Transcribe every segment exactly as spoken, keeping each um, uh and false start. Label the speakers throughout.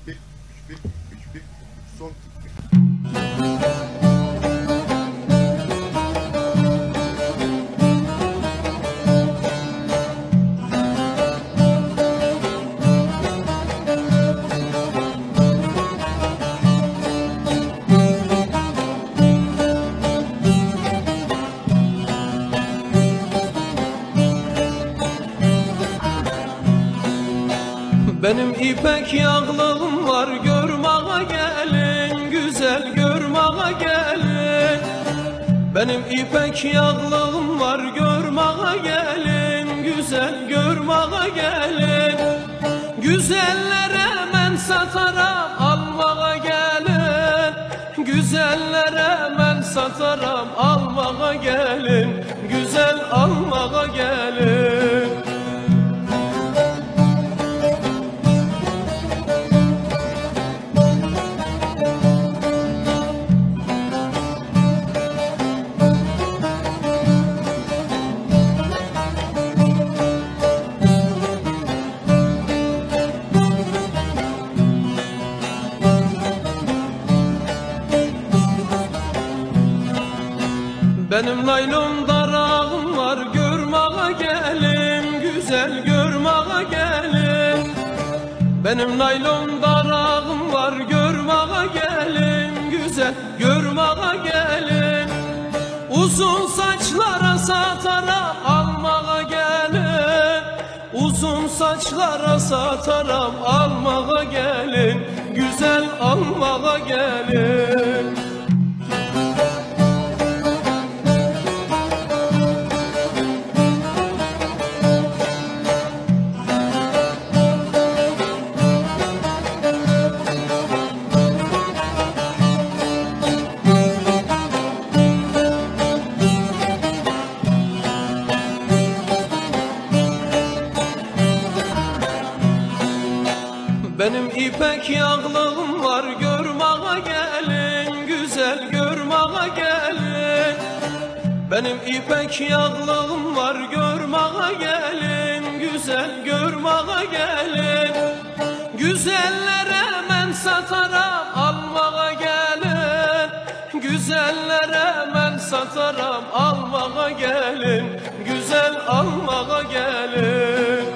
Speaker 1: bir, üç bir, üç bir, son.
Speaker 2: Benim ipek yağlığım var, görmeye gelin, güzel görmeye gelin. Benim ipek yağlığım var, görmeye gelin, güzel görmeye gelin. Güzellere ben sataram, almaya gelin. Güzellere ben sataram, almaya gelin. Güzel almaya gelin. Benim naylon darağım var, görmeye gelin, güzel görmeye gelin. Benim naylon darağım var, görmeye gelin, güzel görmeye gelin. Uzun saçlara sataram, almaya gelin. Uzun saçlara sataram, almaya gelin, güzel almaya gelin. Benim ipek yağlığım var, görmeye gelin, güzel görmeye gelin. Benim ipek yağlığım var, görmeye gelin, güzel görmeye gelin. Güzellere ben sataram, almaya gelin. Güzellere ben sataram, almaya gelin. Güzel almaya gelin.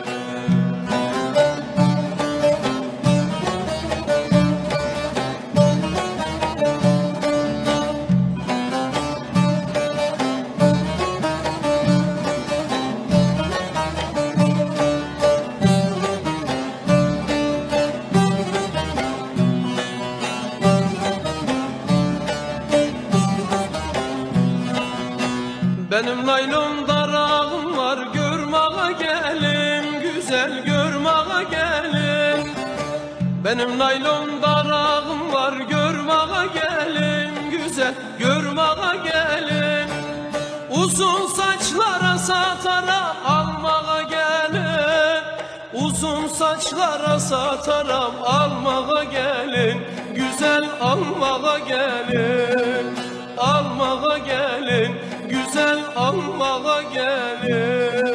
Speaker 2: Benim naylon darağım var, görmeye gelin, güzel görmeye gelin. Benim naylon darağım var, görmeye gelin, güzel görmeye gelin. Uzun saçlara sataram, almaya gelin. Uzun saçlara sataram, almaya gelin, güzel almaya gelin. Almaya gelin, güzel almaya gelin.